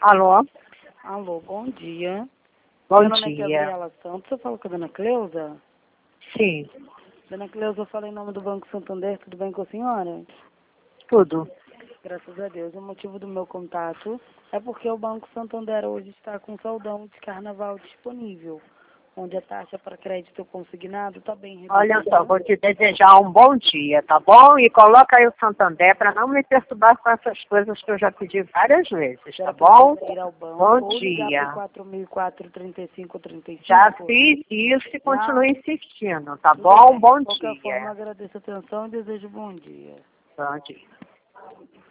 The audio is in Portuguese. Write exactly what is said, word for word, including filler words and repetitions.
Alô? Alô, bom dia. Bom Meu nome dia. é Gabriela Santos. Eu falo com a dona Cleusa? Sim, Dona Cleusa, eu falei em nome do Banco Santander. Tudo bem com a senhora? tudo. Graças a Deus. O motivo do meu contato é porque o Banco Santander hoje está com saldão de carnaval disponível, onde a taxa para crédito consignado está bem reduzida. Olha só, vou te desejar um bom dia, tá bom? E coloca aí o Santander para não me perturbar com essas coisas que eu já pedi várias vezes, tá bom? Ir ao banco Bom ou ligar dia. para quatro mil e quatro, trinta e cinco, trinta e cinco. Já fiz isso e continuo Não. insistindo, tá Tudo bom? bem. Bom De qualquer forma, dia. agradeço a atenção e desejo bom dia. Bom dia.